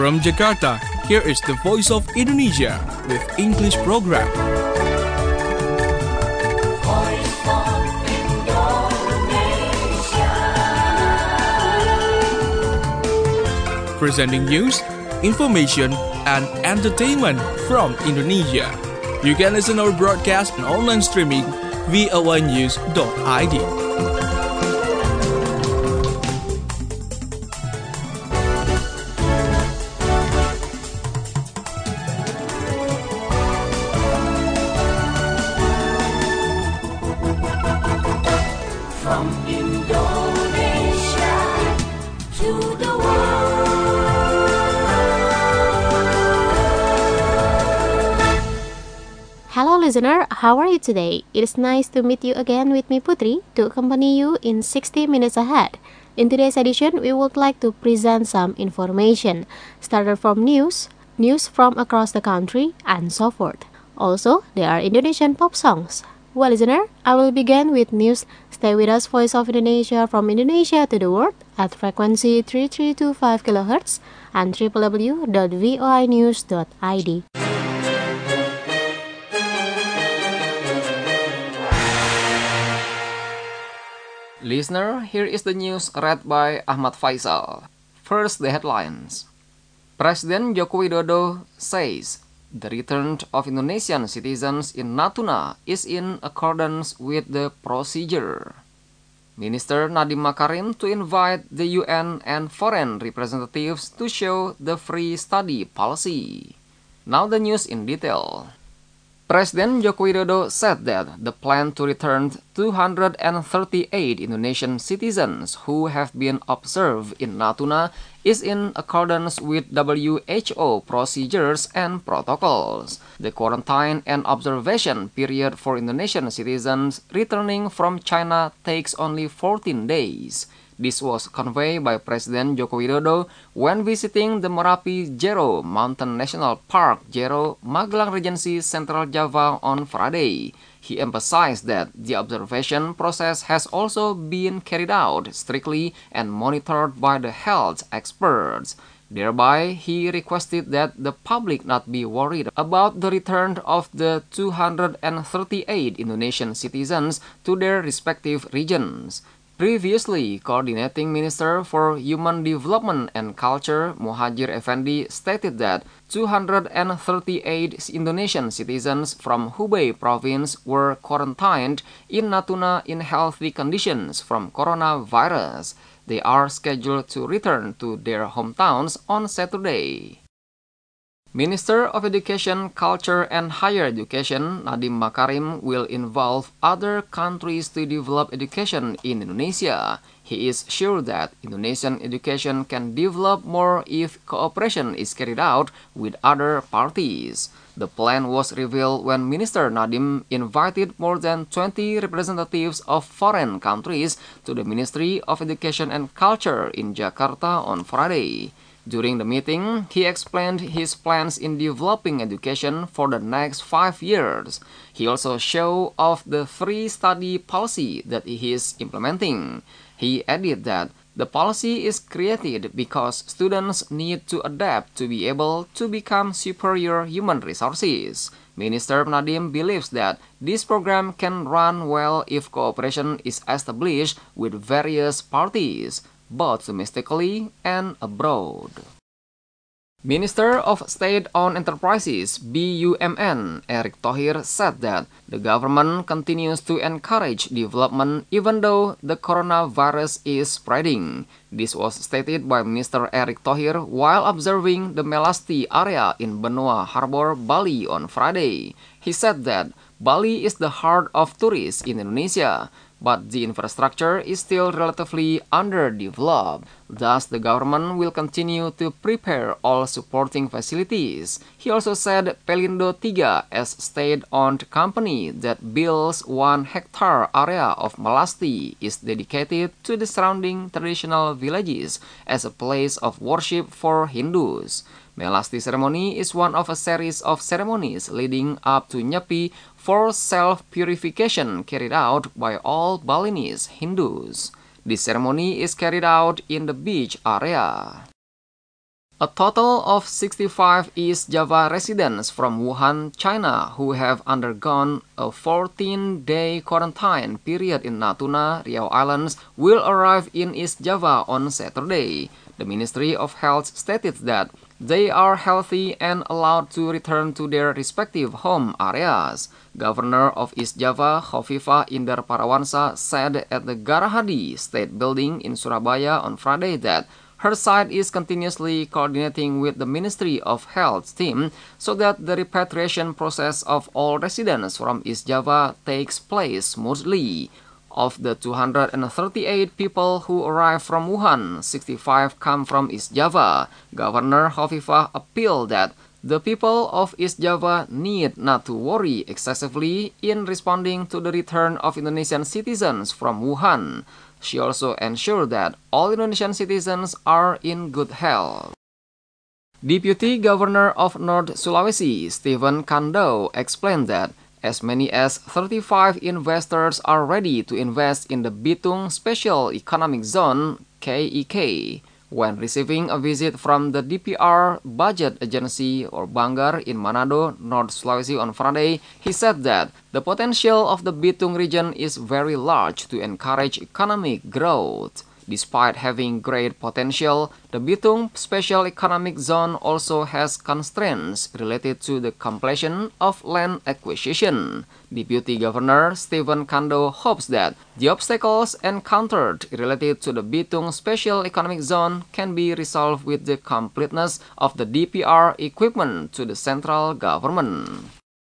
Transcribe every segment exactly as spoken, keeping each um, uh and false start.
From Jakarta, here is the Voice of Indonesia with English program. Voice of Indonesia. Presenting news, information, and entertainment from Indonesia. You can listen our broadcast and online streaming v o a news dot i d. From Indonesia to the Hello listener, how are you today? It is nice to meet you again with me Putri to accompany you in sixty minutes ahead. In today's edition, we would like to present some information, started from news, news from across the country, and so forth. Also, there are Indonesian pop songs. Well listener, I will begin with news. Stay with us, Voice of Indonesia from Indonesia to the world at frequency three three two five kilohertz and w w w dot v o i news dot i d. Listener, here is the news read by Ahmad Faisal. First, the headlines. President Joko Widodo says the return of Indonesian citizens in Natuna is in accordance with the procedure. Minister Nadiem Makarim to invite the U N and foreign representatives to show the free study policy. Now the news in detail. President Joko Widodo said that the plan to return two hundred thirty-eight Indonesian citizens who have been observed in Natuna is in accordance with W H O procedures and protocols. The quarantine and observation period for Indonesian citizens returning from China takes only fourteen days. This was conveyed by President Joko Widodo when visiting the Merapi Jero Mountain National Park Jero, Magelang Regency, Central Java on Friday. He emphasized that the observation process has also been carried out strictly and monitored by the health experts. Thereby, he requested that the public not be worried about the return of the two hundred thirty-eight Indonesian citizens to their respective regions. Previously, Coordinating Minister for Human Development and Culture Muhajir Effendi stated that two hundred thirty-eight Indonesian citizens from Hubei province were quarantined in Natuna in healthy conditions from coronavirus. They are scheduled to return to their hometowns on Saturday. Minister of Education, Culture and Higher Education Nadiem Makarim will involve other countries to develop education in Indonesia. He is sure that Indonesian education can develop more if cooperation is carried out with other parties. The plan was revealed when Minister Nadiem invited more than twenty representatives of foreign countries to the Ministry of Education and Culture in Jakarta on Friday. During the meeting, he explained his plans in developing education for the next five years. He also showed off the free study policy that he is implementing. He added that the policy is created because students need to adapt to be able to become superior human resources. Minister Nadiem believes that this program can run well if cooperation is established with various parties, both domestically and abroad. Minister of State-Owned Enterprises B U M N Erick Thohir said that the government continues to encourage development even though the coronavirus is spreading. This was stated by Minister Erick Thohir while observing the Melasti area in Benoa Harbor, Bali on Friday. He said that Bali is the heart of tourists in Indonesia, but the infrastructure is still relatively underdeveloped. Thus, the government will continue to prepare all supporting facilities. He also said Pelindo Tiga, a state-owned company that builds one hectare area of Melasti, is dedicated to the surrounding traditional villages as a place of worship for Hindus. Melasti ceremony is one of a series of ceremonies leading up to Nyepi for self-purification carried out by all Balinese Hindus. This ceremony is carried out in the beach area. A total of sixty-five East Java residents from Wuhan, China, who have undergone a fourteen-day quarantine period in Natuna, Riau Islands, will arrive in East Java on Saturday. The Ministry of Health stated that they are healthy and allowed to return to their respective home areas. Governor of East Java, Khofifah Indar Parawansa, said at the Garahadi State Building in Surabaya on Friday that her side is continuously coordinating with the Ministry of Health team so that the repatriation process of all residents from East Java takes place smoothly. Of the two hundred thirty-eight people who arrived from Wuhan, sixty-five come from East Java. Governor Khofifah appealed that the people of East Java need not to worry excessively in responding to the return of Indonesian citizens from Wuhan. She also ensured that all Indonesian citizens are in good health. Deputy Governor of North Sulawesi, Stephen Kando, explained that as many as thirty-five investors are ready to invest in the Bitung Special Economic Zone (K E K). When receiving a visit from the D P R Budget Agency or Banggar in Manado, North Sulawesi on Friday, he said that the potential of the Bitung region is very large to encourage economic growth. Despite having great potential, the Bitung Special Economic Zone also has constraints related to the completion of land acquisition. Deputy Governor Stephen Kando hopes that the obstacles encountered related to the Bitung Special Economic Zone can be resolved with the completeness of the D P R equipment to the central government.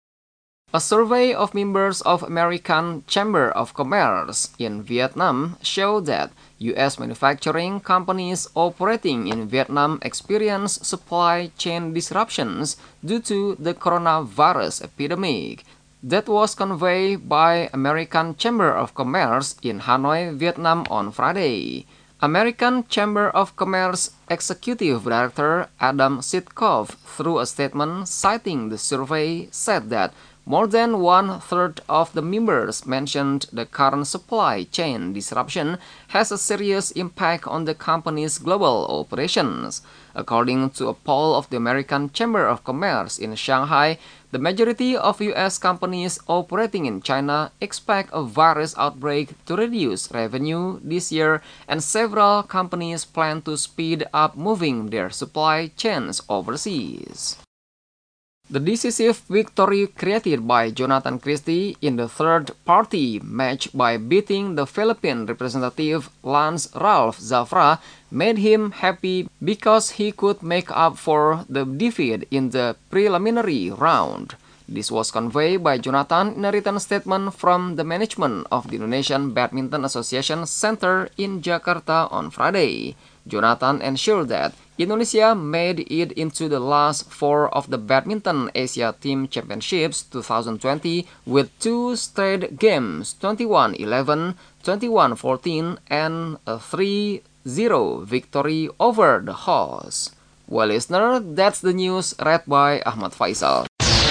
A survey of members of American Chamber of Commerce in Vietnam showed that U S manufacturing companies operating in Vietnam experienced supply chain disruptions due to the coronavirus epidemic. That was conveyed by American Chamber of Commerce in Hanoi, Vietnam on Friday. American Chamber of Commerce Executive Director Adam Sitkoff, through a statement citing the survey, said that more than one-third of the members mentioned the current supply chain disruption has a serious impact on the company's global operations. According to a poll of the American Chamber of Commerce in Shanghai, the majority of U S companies operating in China expect a virus outbreak to reduce revenue this year, and several companies plan to speed up moving their supply chains overseas. The decisive victory created by Jonathan Christie in the third-party match by beating the Philippine representative Lance Ralph Zafra made him happy because he could make up for the defeat in the preliminary round. This was conveyed by Jonathan in a written statement from the management of the Indonesian Badminton Association Center in Jakarta on Friday. Jonathan ensured that Indonesia made it into the last four of the Badminton Asia Team Championships twenty twenty with two straight games, twenty-one eleven, twenty-one fourteen, and a three zero victory over the hosts. Well, listener, that's the news read by Ahmad Faisal.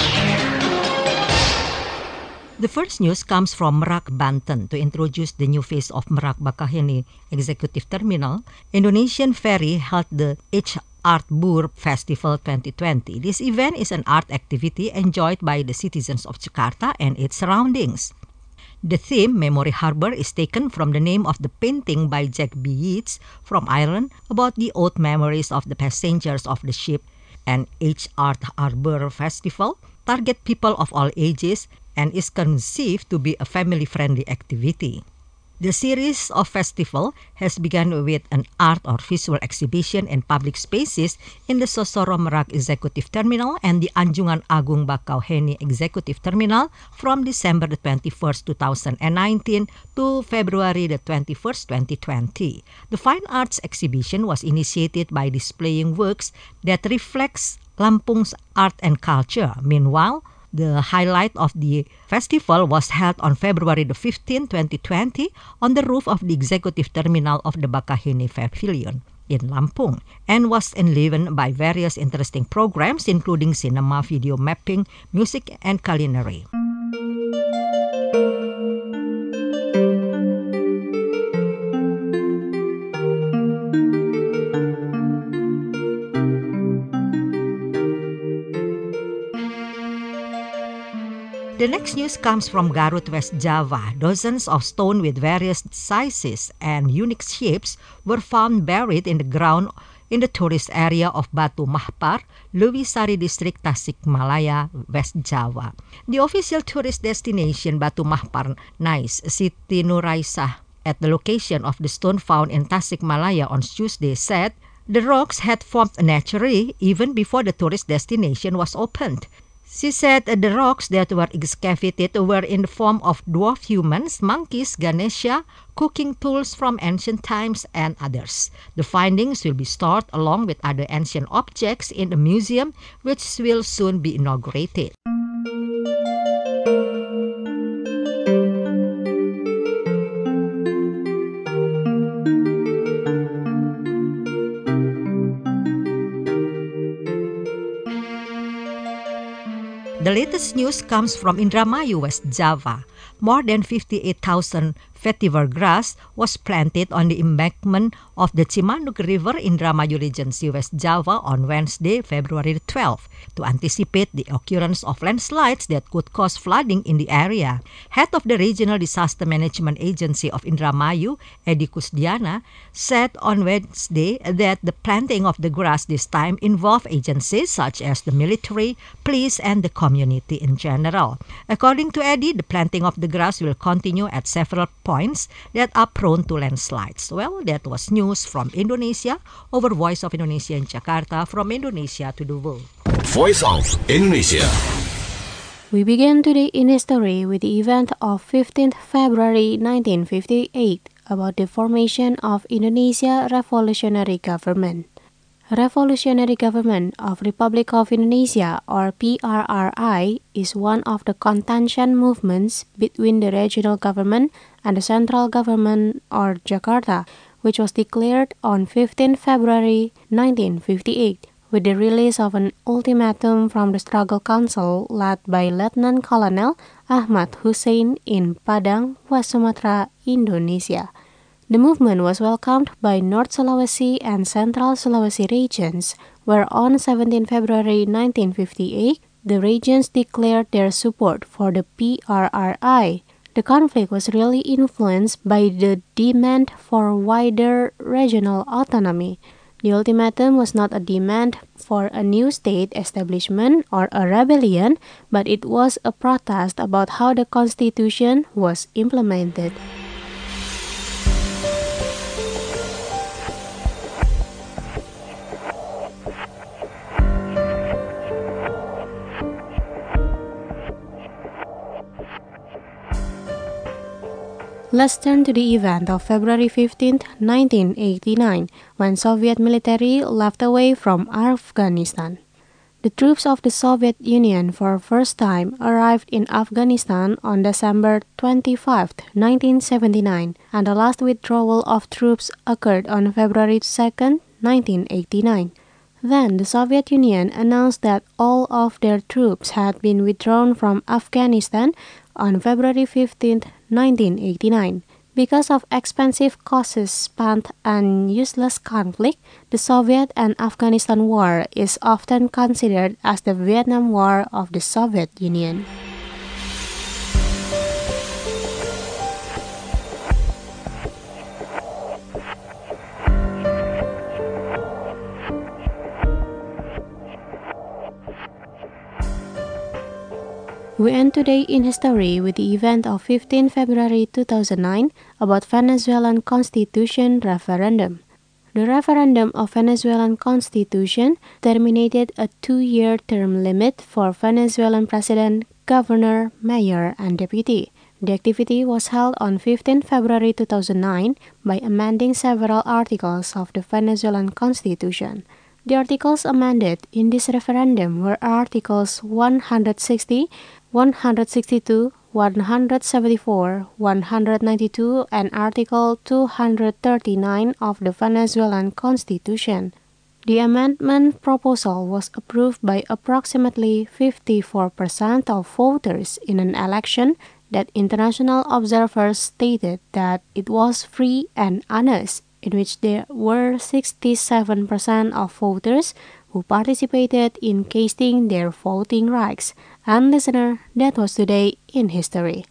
The first news comes from Merak, Banten. To introduce the new face of Merak Bakauheni Executive Terminal, Indonesian Ferry held the H Art Boer Festival twenty twenty. This event is an art activity enjoyed by the citizens of Jakarta and its surroundings. The theme, Memory Harbor, is taken from the name of the painting by Jack B. Yeats from Ireland about the old memories of the passengers of the ship. And H Art Harbor Festival target people of all ages and is conceived to be a family-friendly activity. The series of festival has begun with an art or visual exhibition in public spaces in the Sosoro Merak Executive Terminal and the Anjungan Agung Bakauheni Executive Terminal from December the twenty-first, two thousand nineteen to February the twenty-first, twenty twenty. The fine arts exhibition was initiated by displaying works that reflects Lampung's art and culture. Meanwhile, the highlight of the festival was held on February the fifteenth, twenty twenty on the roof of the executive terminal of the Bakauheni Pavilion in Lampung and was enlivened by various interesting programs including cinema, video mapping, music, and culinary. next news comes from Garut, West Java. Dozens of stone with various sizes and unique shapes were found buried in the ground in the tourist area of Batu Mahpar, Lewisari District, Tasikmalaya, West Java. The official tourist destination Batu Mahpar Nice Siti Nuraisah at the location of the stone found in Tasikmalaya on Tuesday said the rocks had formed naturally even before the tourist destination was opened. She said the rocks that were excavated were in the form of dwarf humans, monkeys, Ganesha, cooking tools from ancient times, and others. The findings will be stored along with other ancient objects in the museum, which will soon be inaugurated. The latest news comes from Indramayu, West Java. More than fifty-eight thousand vetiver grass was planted on the embankment of the Cimanuk River in Indramayu Regency, West Java on Wednesday, February twelfth, to anticipate the occurrence of landslides that could cause flooding in the area. Head of the Regional Disaster Management Agency of Indramayu, Edi Kusdiana, said on Wednesday that the planting of the grass this time involved agencies such as the military, police, and the community in general. According to Edi, the planting of the grass will continue at several points that are prone to landslides. Well, that was news from Indonesia over Voice of Indonesia in Jakarta, from Indonesia to the world. Voice of Indonesia. We begin today in history with the event of fifteenth February nineteen fifty-eight about the formation of Indonesia Revolutionary Government. Revolutionary Government of Republic of Indonesia, or P R R I, is one of the contention movements between the regional government and the central government, or Jakarta, which was declared on fifteenth February nineteen fifty-eight with the release of an ultimatum from the Struggle Council led by Lieutenant Colonel Ahmad Hussein in Padang, West Sumatra, Indonesia. The movement was welcomed by North Sulawesi and Central Sulawesi regions, where on seventeenth February nineteen fifty-eight, the regions declared their support for the P R R I. The conflict was really influenced by the demand for wider regional autonomy. The ultimatum was not a demand for a new state establishment or a rebellion, but it was a protest about how the constitution was implemented. Let's turn to the event of February fifteenth, nineteen eighty-nine, when Soviet military left away from Afghanistan. The troops of the Soviet Union for the first time arrived in Afghanistan on December twenty-fifth, nineteen seventy-nine, and the last withdrawal of troops occurred on February second, nineteen eighty-nine. Then the Soviet Union announced that all of their troops had been withdrawn from Afghanistan on February fifteenth, nineteen eighty-nine. Because of expensive costs spent and useless conflict, the Soviet and Afghanistan War is often considered as the Vietnam War of the Soviet Union. We end today in history with the event of fifteenth February two thousand nine about Venezuelan Constitution referendum. The referendum of Venezuelan Constitution terminated a two-year term limit for Venezuelan president, governor, mayor, and deputy. The activity was held on fifteenth February two thousand nine by amending several articles of the Venezuelan Constitution. The articles amended in this referendum were Articles one hundred sixty, one hundred sixty-two, one hundred seventy-four, one hundred ninety-two, and Article two hundred thirty-nine of the Venezuelan Constitution. The amendment proposal was approved by approximately fifty-four percent of voters in an election that international observers stated that it was free and honest, in which there were sixty-seven percent of voters who participated in casting their voting rights. And listener, that was today in history.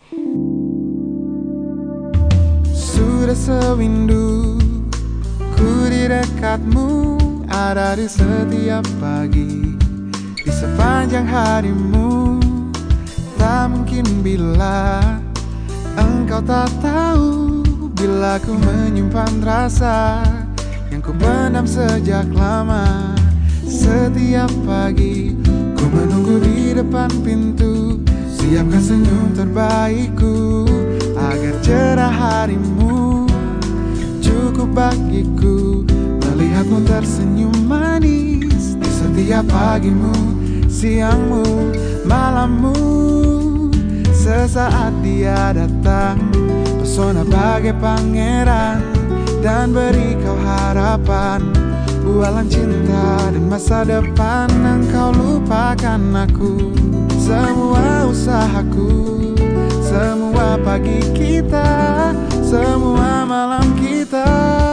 Sudah sewindu ku di dekatmu, ada di setiap pagi, di sepanjang harimu. Tak mungkin bila engkau tak tahu, bila ku menyimpan rasa yang ku pendam sejak lama. Setiap pagi ku menunggu di depan pintu, siapkan senyum terbaikku agar cerah harimu. Cukup bagiku melihatmu tersenyum manis di setiap pagimu, siangmu, malammu. Sesaat dia datang, pesona bagai pangeran, dan beri kau harapan, bualan cinta dan masa depan. Engkau lupakan aku, semua usahaku, semua pagi kita, semua malam kita.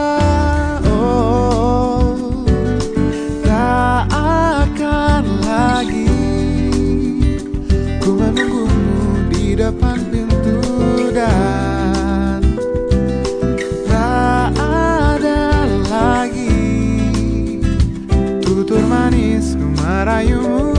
Oh, tak akan lagi ku menunggumu di depan pintu, dan tak ada lagi tutur manis ku merayumu.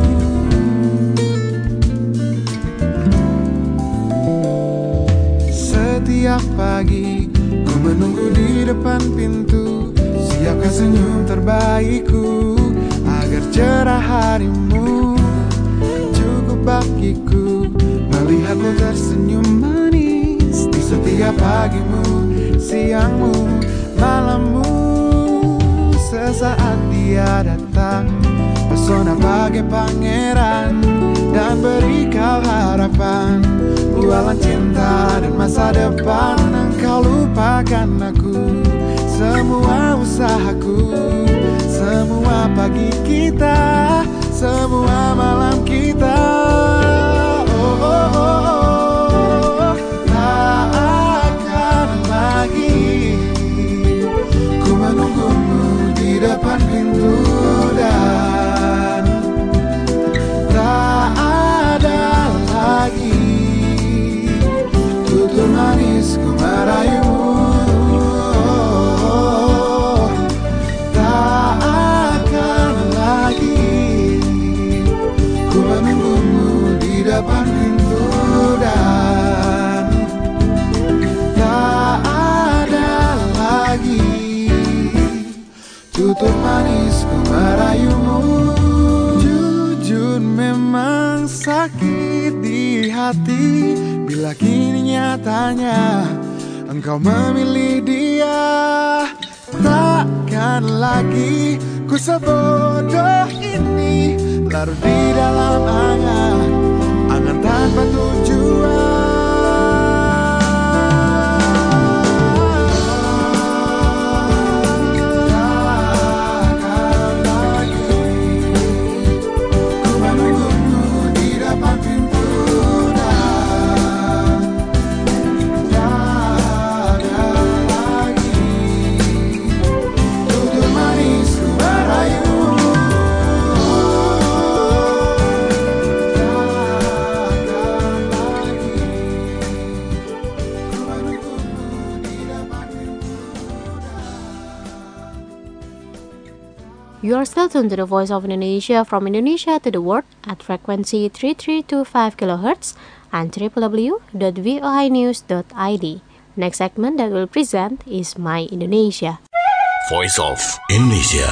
Setiap pagi ku menunggu di depan pintu, siapkan senyum terbaikku agar cerah harimu. Cukup bagiku melihatmu tersenyum manis di setiap pagimu, siangmu, malammu. Sesaat dia datang, pesona bagai pangeran, dan beri kau harapan, bualan cinta dan masa depan. Engkau lupakan aku, semua usahaku, semua pagi kita, semua malam kita. Oh, oh, oh, oh. Tak akan lagi ku menunggumu di depan pintu, dan tak ada lagi tutur manis ku merayumu. Oh, tak akan lagi ku menunggumu di depan pintu, dan tak ada lagi tutur manis ku merayumu. Jujur memang sakit di hati bila kini nyatanya engkau memilih dia. Takkan lagi ku sebodoh ini, larut di dalam angan, angan tanpa tujuan. You are still tuned to the Voice of Indonesia from Indonesia to the world at frequency three three two five kilohertz and w w w dot voi news dot i d. Next segment that will present is My Indonesia. Voice of Indonesia.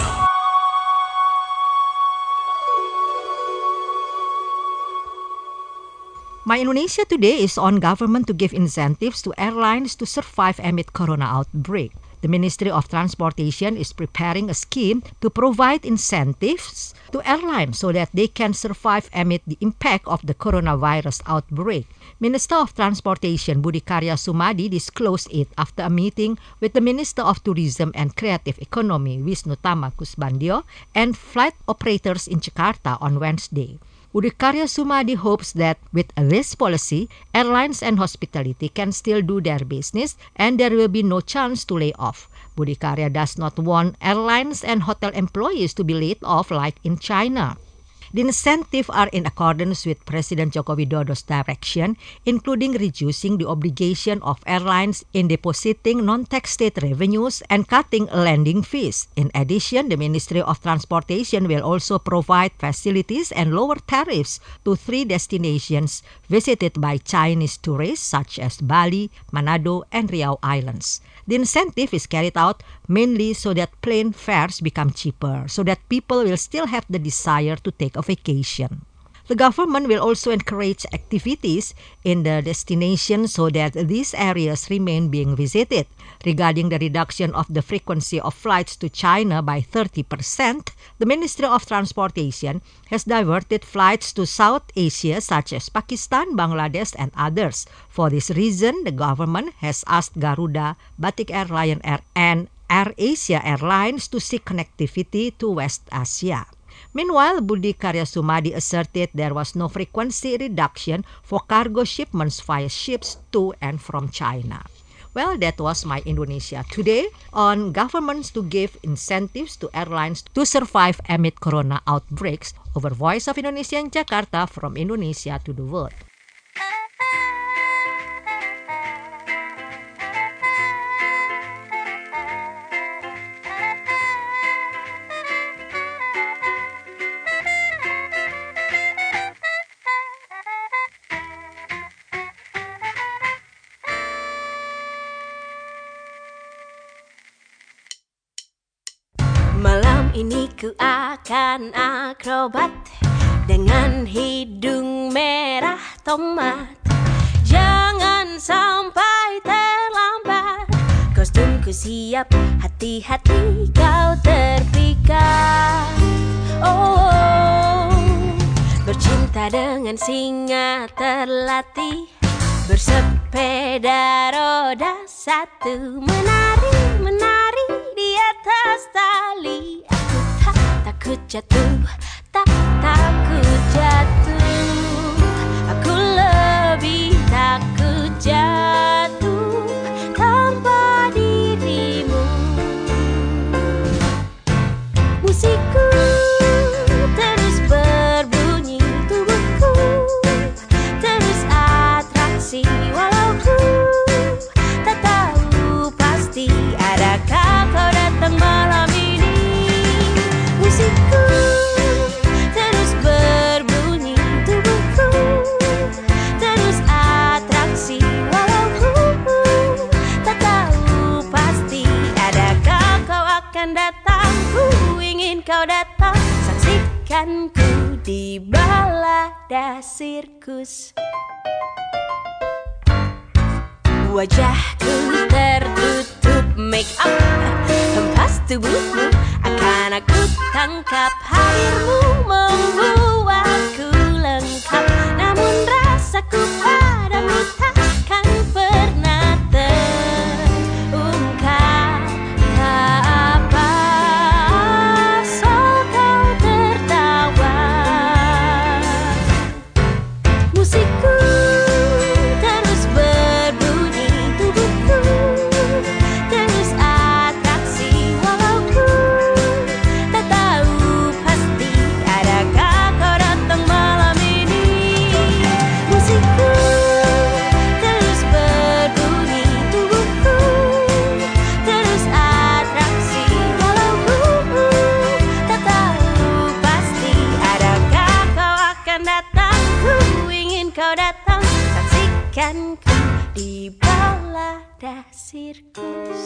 My Indonesia today is on government to give incentives to airlines to survive amid corona outbreak. The Ministry of Transportation is preparing a scheme to provide incentives to airlines so that they can survive amid the impact of the coronavirus outbreak. Minister of Transportation Budi Karya Sumadi disclosed it after a meeting with the Minister of Tourism and Creative Economy Wisnu Tama Kusbandio and flight operators in Jakarta on Wednesday. Budi Karya Sumadi hopes that with this policy, airlines and hospitality can still do their business and there will be no chance to lay off. Budi Karya does not want airlines and hotel employees to be laid off like in China. The incentives are in accordance with President Joko Widodo's direction, including reducing the obligation of airlines in depositing non-tax state revenues and cutting landing fees. In addition, the Ministry of Transportation will also provide facilities and lower tariffs to three destinations visited by Chinese tourists such as Bali, Manado, and Riau Islands. The incentive is carried out mainly so that plane fares become cheaper, so that people will still have the desire to take a vacation. The government will also encourage activities in the destination so that these areas remain being visited. Regarding the reduction of the frequency of flights to China by thirty percent, the Ministry of Transportation has diverted flights to South Asia such as Pakistan, Bangladesh, and others. For this reason, the government has asked Garuda, Batik Air, Lion Air, and AirAsia Airlines to seek connectivity to West Asia. Meanwhile, Budi Karya Sumadi asserted there was no frequency reduction for cargo shipments via ships to and from China. Well, that was my Indonesia Today on governments to give incentives to airlines to survive amid corona outbreaks. Over Voice of Indonesia in Jakarta, from Indonesia to the world. Malam ini ku akan akrobat dengan hidung merah tomat. Jangan sampai terlambat, kostumku siap, hati-hati kau terpikat. Oh, bercinta dengan singa terlatih, bersepeda roda satu, menari, menari di atas tali. Aku tak takut jatuh, tak takut jatuh. Aku lebih takut jatuh tanpa dirimu. Musikku terus berbunyi, tubuhku terus atraksi, walau ku tak tahu pasti adakah kau datang malam ini. Musikku terus berbunyi, tubuhku terus atraksi, walau ku tak tahu pasti adakah kau akan datang. Ku ingin kau datang, saksikan ku di balada sirkus. Wajahku tertutup make up, hempas tubuhmu akan aku tangkap. Hadirmu membuatku lengkap, namun rasaku padamu takkan pernah terungkap. Tak apa asal kau tertawa. Musikku terus berbunyi, tubuhku terus atraksi, walau ku tak tahu pasti adakah kau datang malam ini. Musikku terus berbunyi, tubuhku terus atraksi, walau ku tak tahu pasti adakah kau akan datang. Ku ingin kau datang, saksikan ku di balada sirkus.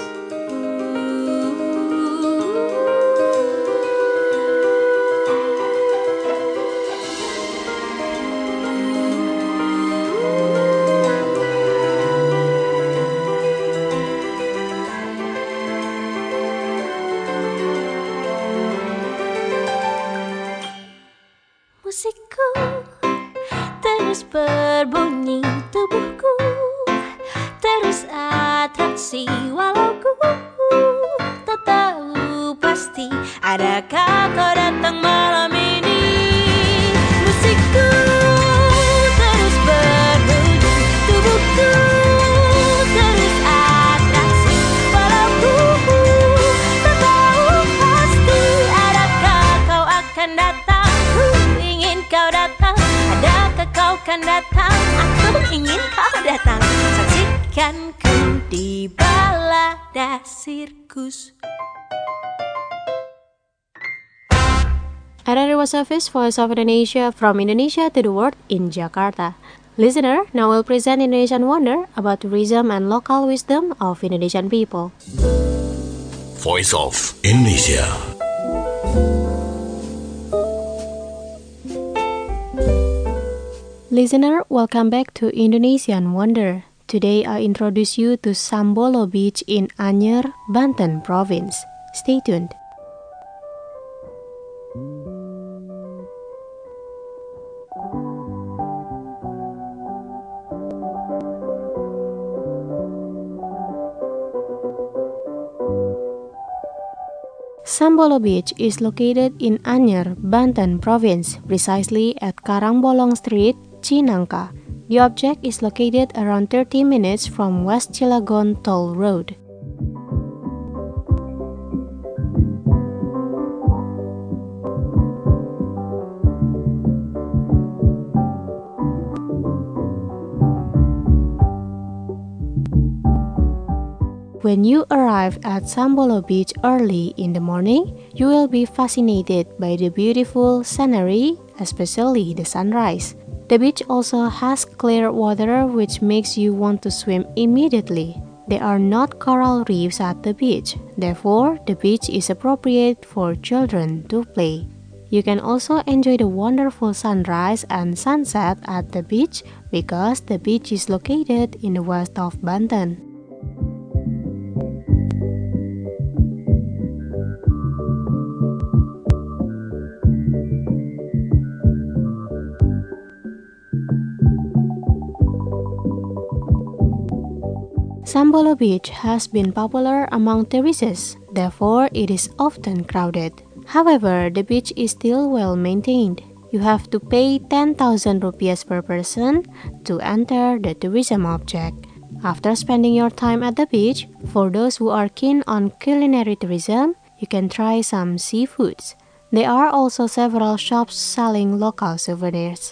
Musikku terus berbunyi, tubuhku terus atraksi, walau ku tak tahu pasti adakah kau datang malam ini. Musikku ikanku di balada sirkus. Another was service Voice of Indonesia from Indonesia to the world in Jakarta. Listener, now we'll present Indonesian Wonder about tourism and local wisdom of Indonesian people. Voice of Indonesia. Listener, welcome back to Indonesian Wonder. Today I introduce you to Sambolo Beach in Anyer, Banten Province. Stay tuned. Sambolo Beach is located in Anyer, Banten Province, precisely at Karangbolong Street, Cinangka. The object is located around thirty minutes from West Cilegon Toll Road. When you arrive at Sambolo Beach early in the morning, you will be fascinated by the beautiful scenery, especially the sunrise. The beach also has clear water which makes you want to swim immediately. There are not coral reefs at the beach, therefore the beach is appropriate for children to play. You can also enjoy the wonderful sunrise and sunset at the beach because the beach is located in the west of Banten. Sambolo Beach has been popular among tourists, therefore it is often crowded. However, the beach is still well maintained. You have to pay ten thousand rupiahs per person to enter the tourism object. After spending your time at the beach, for those who are keen on culinary tourism, you can try some seafoods. There are also several shops selling local souvenirs.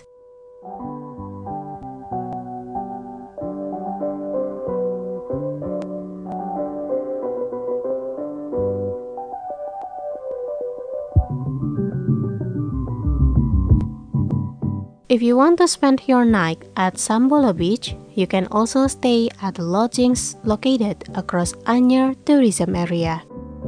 If you want to spend your night at Sambolo Beach, you can also stay at lodgings located across Anyer tourism area.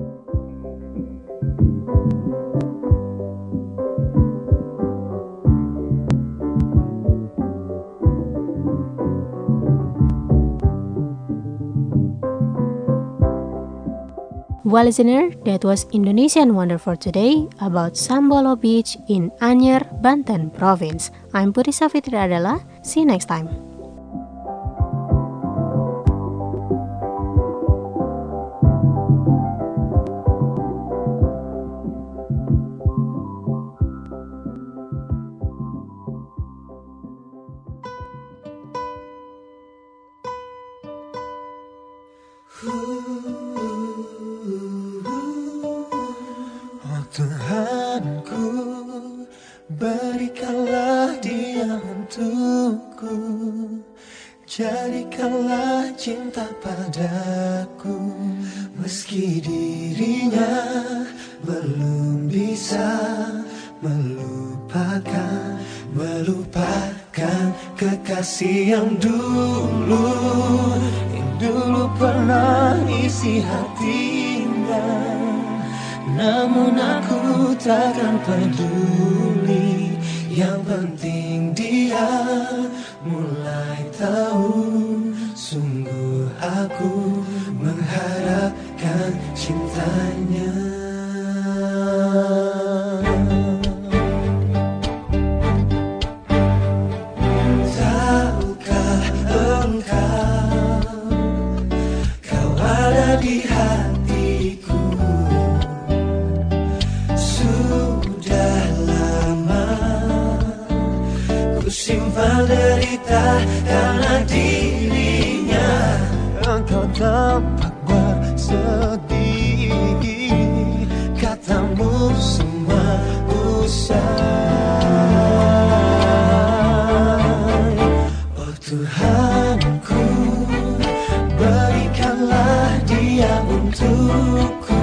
Well, listener, that was Indonesian Wonder for today about Sambolo Beach in Anyer, Banten Province. I'm Putri Safitri Adela. See you next time. Tuhanku, berikanlah dia untukku, jadikanlah cinta padaku, meski dirinya belum bisa melupakan, melupakan kekasih yang dulu, yang dulu pernah isi hatinya. Namun aku takkan peduli, yang penting dia mulai tahu, sungguh aku mengharapkan cintanya. Tahukah engkau, kau ada di hatiku. Simpan derita karena dirinya, engkau tampak bersedih, katamu semua usai. Oh Tuhanku, untukku.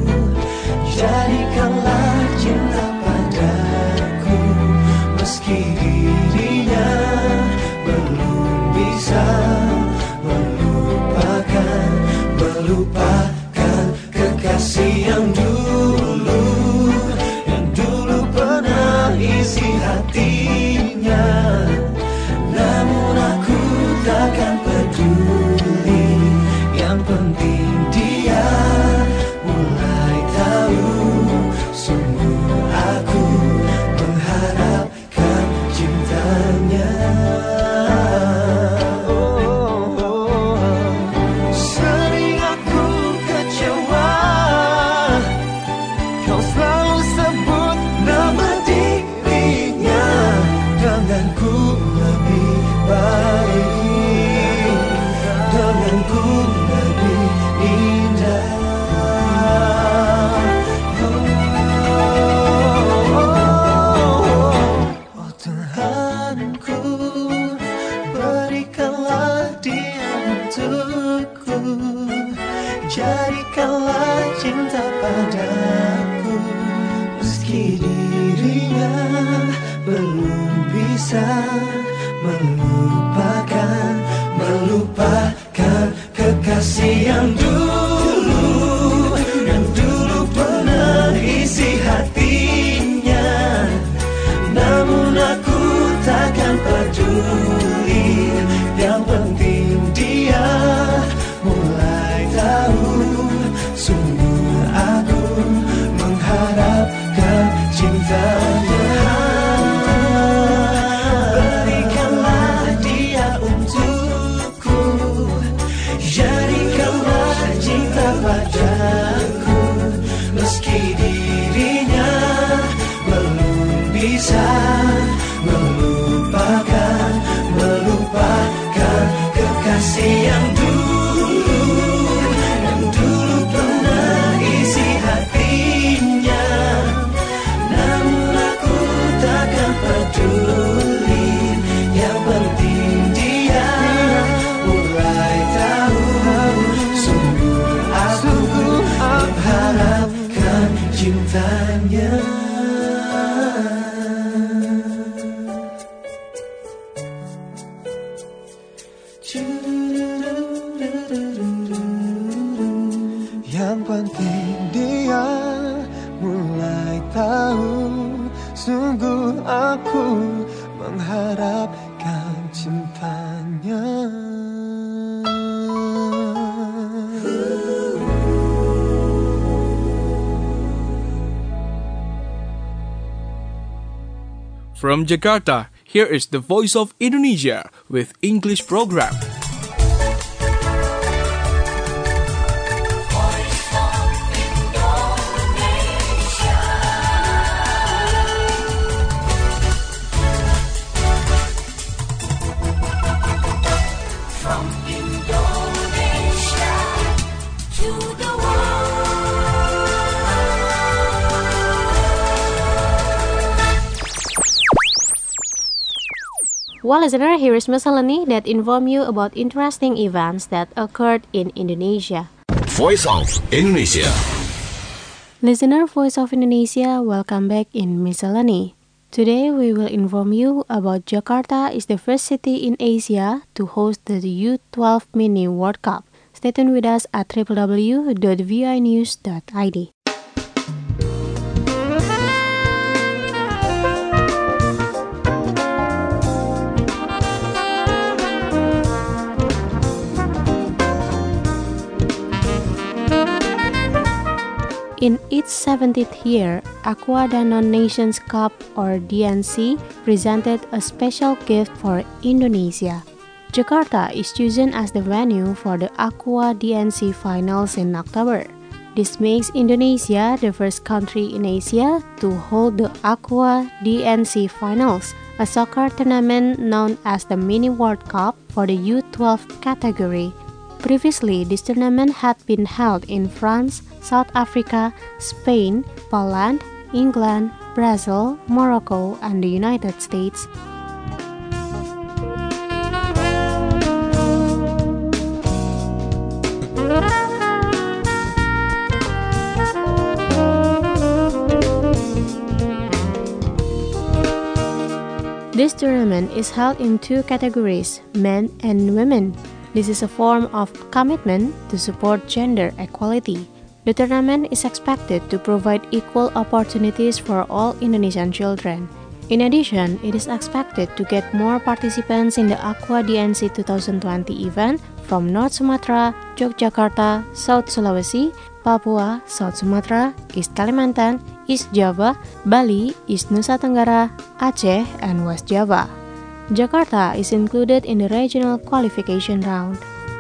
Jadikanlah cinta padaku, meski dirinya belum bisa melupakan, melupakan kekasih yang dulu, yang dulu pernah isi hatinya. Namun aku takkan peduli, yang penting dia mulai tahu. Sungguh aku mengharapkan cintanya. Oh, sering aku kecewa, kau selalu sebut nama dirinya. Denganku lebih baik, denganku lebih indah. Oh Tuhanku, berikanlah dia untukku. Jadikanlah cinta padaku, meski dirinya belum bisa melupakan, melupakan kekasih yang dulu, yang dulu pernah isi hatinya. Namun aku takkan peduli, yang penting dia mulai tahu. Sungguh aku mengharapkan cintanya. Berikanlah dia untukku, jadikanlah cinta padaku, meski dirinya belum bisa melupakan, melupakan kekasih yang dulu, yang dulu pernah isi hatinya. Namun aku takkan peduli, yang penting dia mulai tahu. Sungguh aku mengharapkan cintanya. Yang penting dia mulai tahu. Sungguh aku mengharapkan cintanya. From Jakarta, here is the Voice of Indonesia with English program. From Indonesia to the Well, listener, here is miscellany that inform you about interesting events that occurred in Indonesia. Voice of Indonesia. Listener, Voice of Indonesia, welcome back in miscellany. Today we will inform you about Jakarta is the first city in Asia to host the U twelve Mini World Cup. Stay tuned with us at w w w dot v i news dot i d. In its seventieth year, Aqua Danone Nations Cup or D N C presented a special gift for Indonesia. Jakarta is chosen as the venue for the Aqua D N C finals in October. This makes Indonesia the first country in Asia to hold the Aqua D N C finals, a soccer tournament known as the Mini World Cup for the U twelve category. Previously, this tournament had been held in France, South Africa, Spain, Poland, England, Brazil, Morocco, and the United States. This tournament is held in two categories, men and women. This is a form of commitment to support gender equality. The tournament is expected to provide equal opportunities for all Indonesian children. In addition, it is expected to get more participants in the Aqua D N C twenty twenty event from North Sumatra, Yogyakarta, South Sulawesi, Papua, South Sumatra, East Kalimantan, East Java, Bali, East Nusa Tenggara, Aceh, and West Java. Jakarta is included in the regional qualification round.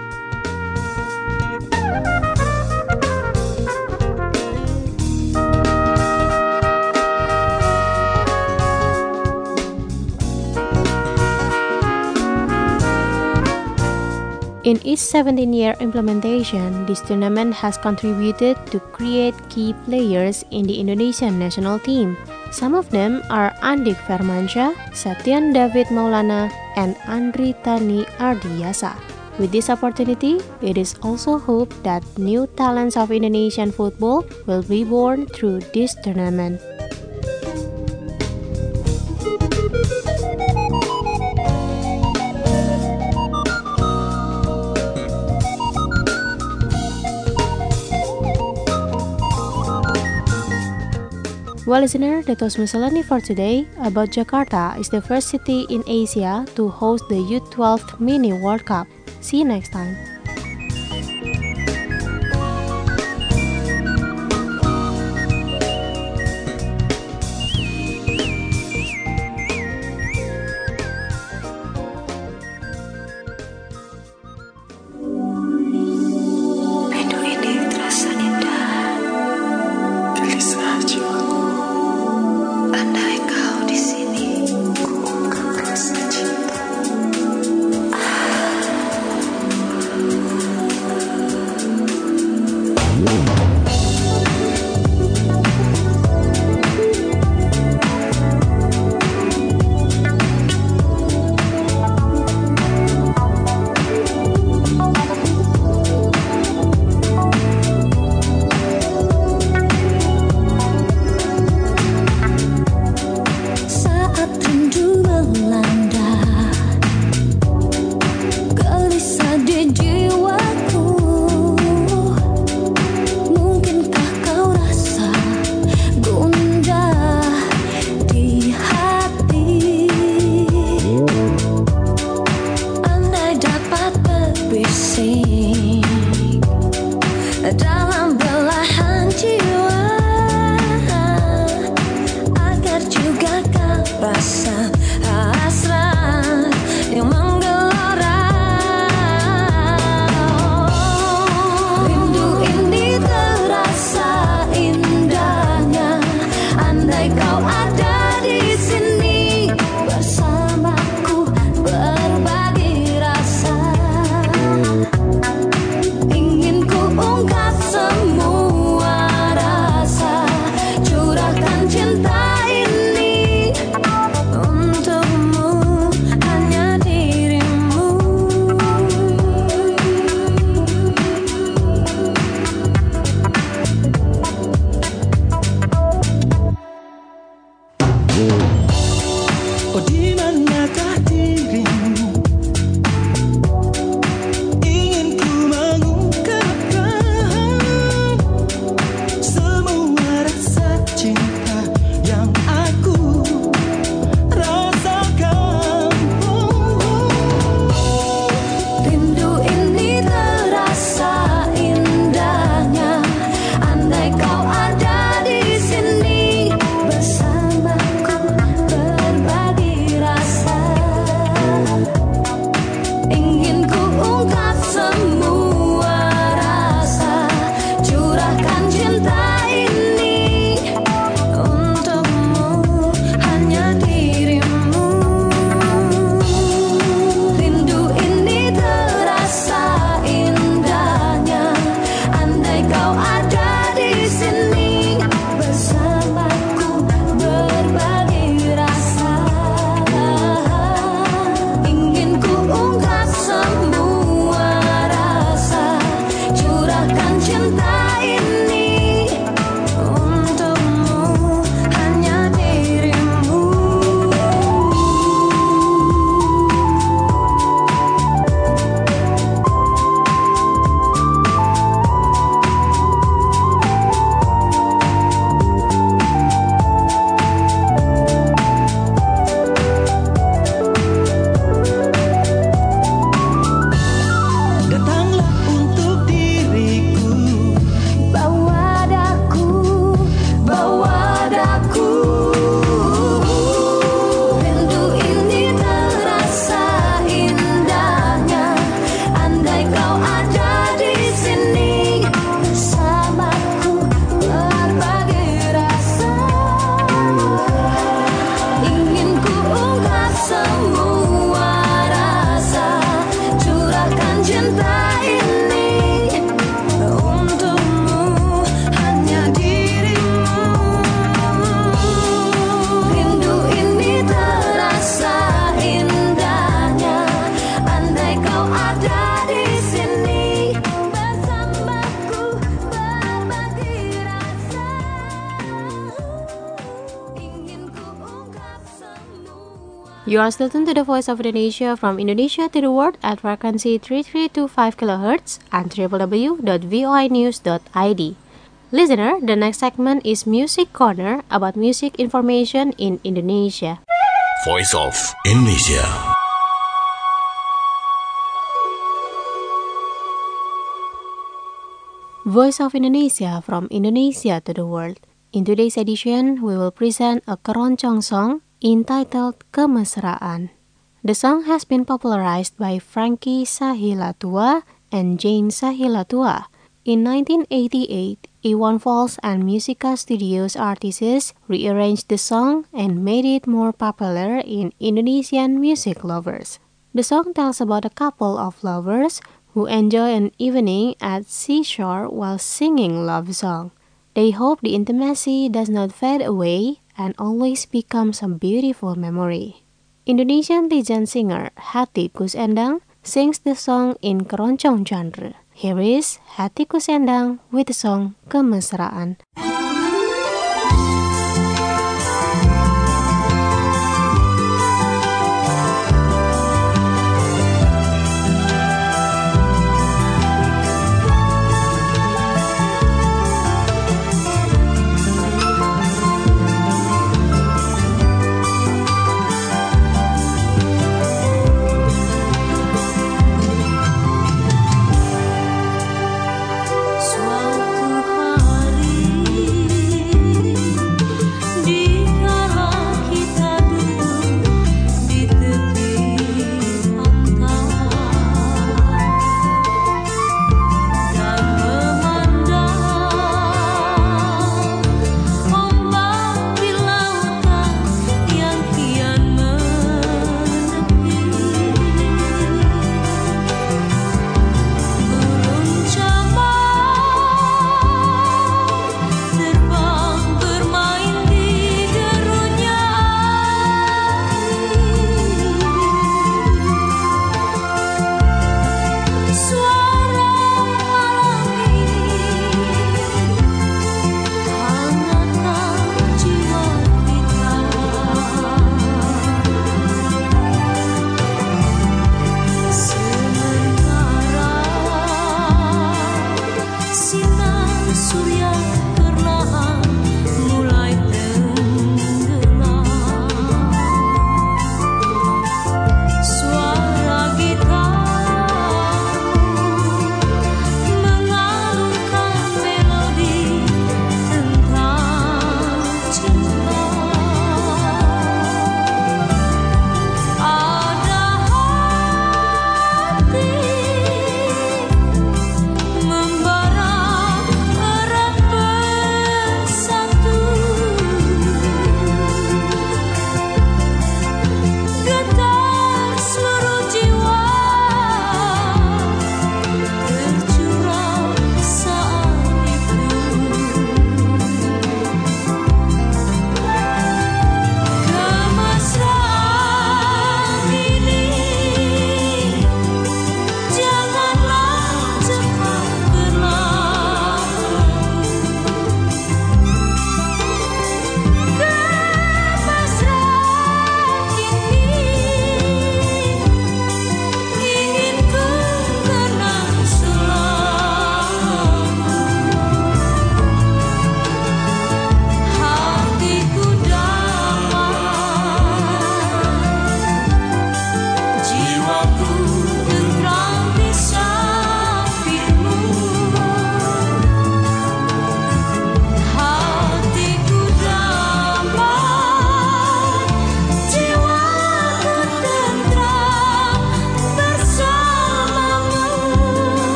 In its seventeen-year implementation, this tournament has contributed to create key players in the Indonesian national team. Some of them are Andik Firmansyah, Satyan David Maulana, and Andri Tani Ardiyasa. With this opportunity, it is also hoped that new talents of Indonesian football will be born through this tournament. Well, listener, that was miscellany for today. About Jakarta is the first city in Asia to host the U twelve Mini World Cup. See you next time. Rindu ini terasa indah. Gelisah jiwaku. Andai kau di sini, Ku ungkap rasa cinta. ah, You are still tuned to the Voice of Indonesia from Indonesia to the world at frequency three three two five kilohertz and w w w dot voi news dot i d. Listener, the next segment is Music Corner about music information in Indonesia. Voice of Indonesia. Voice of Indonesia from Indonesia to the world. In today's edition, we will present a keroncong song entitled Kemesraan. The song has been popularized by Frankie Sahilatua and Jane Sahilatua. In nineteen eighty-eight, Iwan Fals and Musica Studios artists rearranged the song and made it more popular in Indonesian music lovers. The song tells about a couple of lovers who enjoy an evening at seashore while singing love song. They hope the intimacy does not fade away and always becomes a beautiful memory. Indonesian legend singer Hati Koes Endang sings the song in keroncong genre. Here is Hati Koes Endang with the song Kemesraan. Suatu hari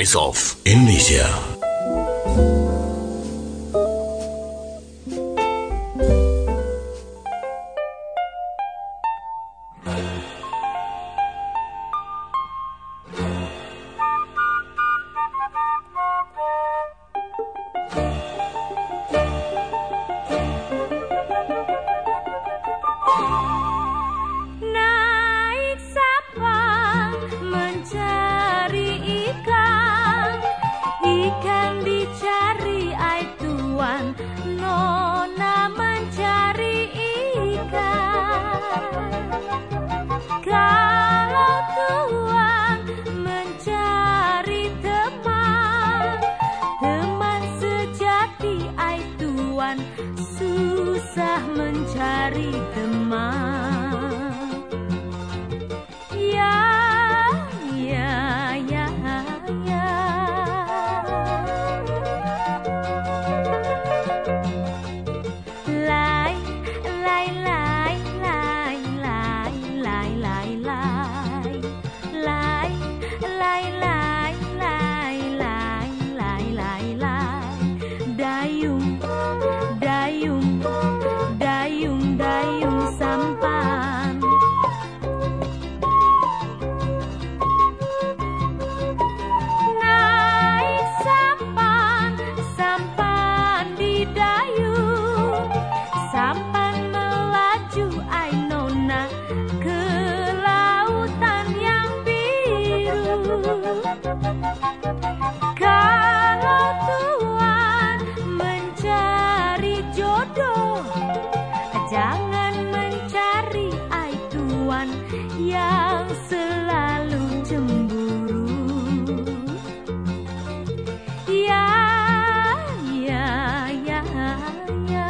Voice of Indonesia. Naik sampan mencari ikan, ikan dicari ai tuan, nona mencari ikan. Kalau tuan mencari teman, teman sejati ai tuan, susah mencari teman. Ya, ya, ya, ya. Lai, lai, lai, lai, lai, lai, lai, lai. Lai, lai, lai, lai, lai, lai, lai, lai. Dayung, dayung, dayung, dayung sampan. Naik sampan, sampan di dayung, sampan melaju ai nona ke lautan yang biru. Kalau tuan mencari jodoh, jangan mencari ai tuan yang selalu cemburu. Ya, ya, ya, ya.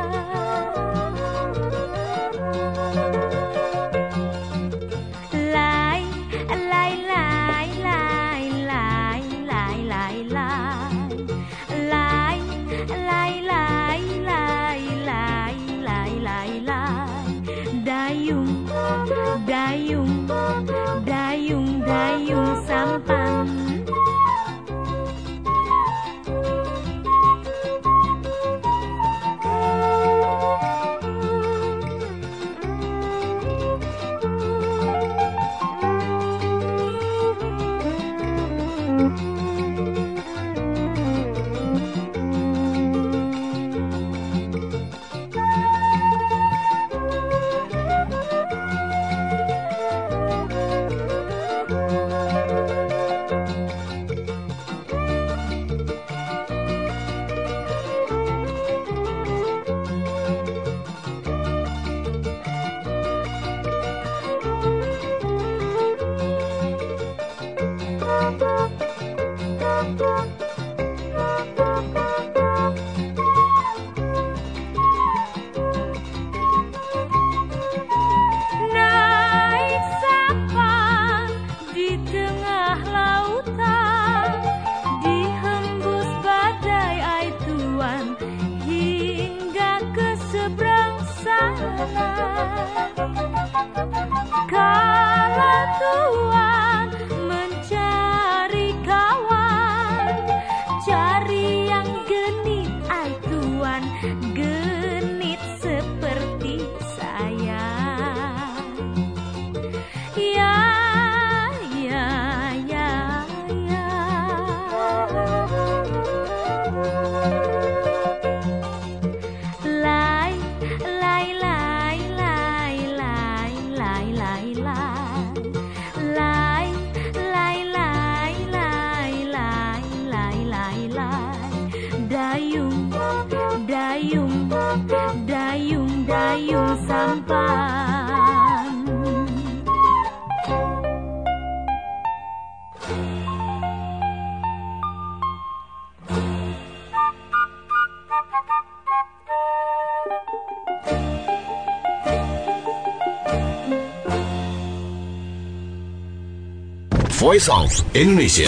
Lai, lai, lai, lai, lai, lai, lai, lai. Lai, lai, lai, lai, lai, lai, lai, lai. Dayung, dayung, dayung, dayung sampan. Naik sampan di tengah lautan, dihembus badai ai tuan, hingga ke seberang sana. Kalau tuan mencari kawan, cari yang genit ai tuan, genit seperti saya. Ya, ya, ya, ya. Lai, lai, lai, lai, lai, lai, lai, lai. Lai, lai, lai, lai, lai, lai, lai, lai. Dayung, dayung, dayung, dayung sampan. Voice of Indonesia.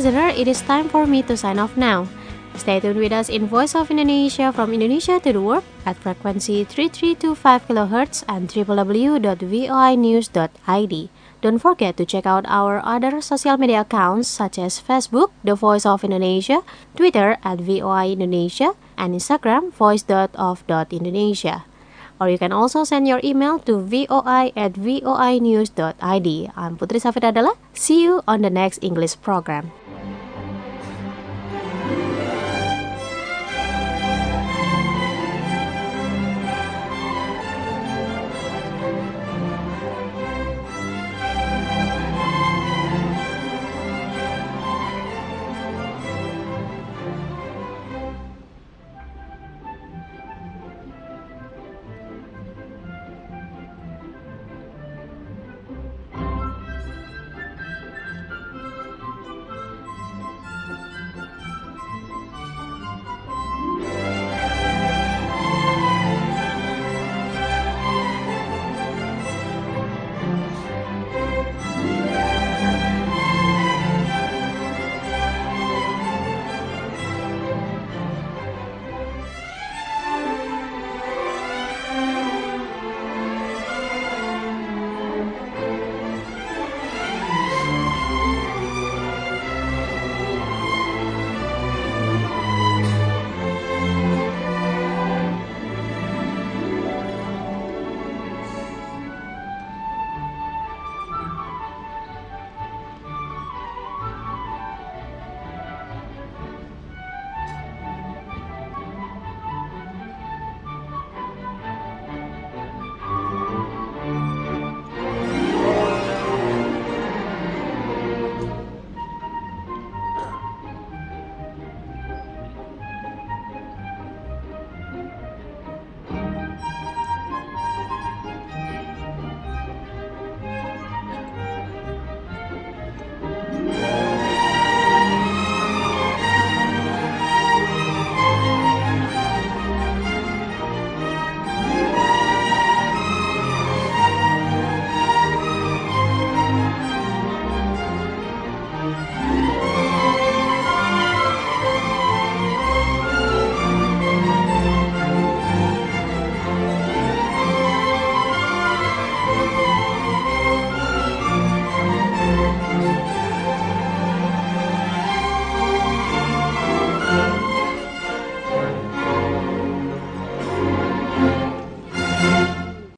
listener, it is time for me to sign off now. Stay tuned with us in Voice of Indonesia from Indonesia to the world at frequency three three two five kilohertz and w w w dot voi news dot i d. Don't forget to check out our other social media accounts such as Facebook, The Voice of Indonesia, Twitter at V O I Indonesia, and Instagram, voice dot of dot indonesia. Or you can also send your email to voi at voi news dot i d. I'm Putri Safira Dalla. See you on the next English program.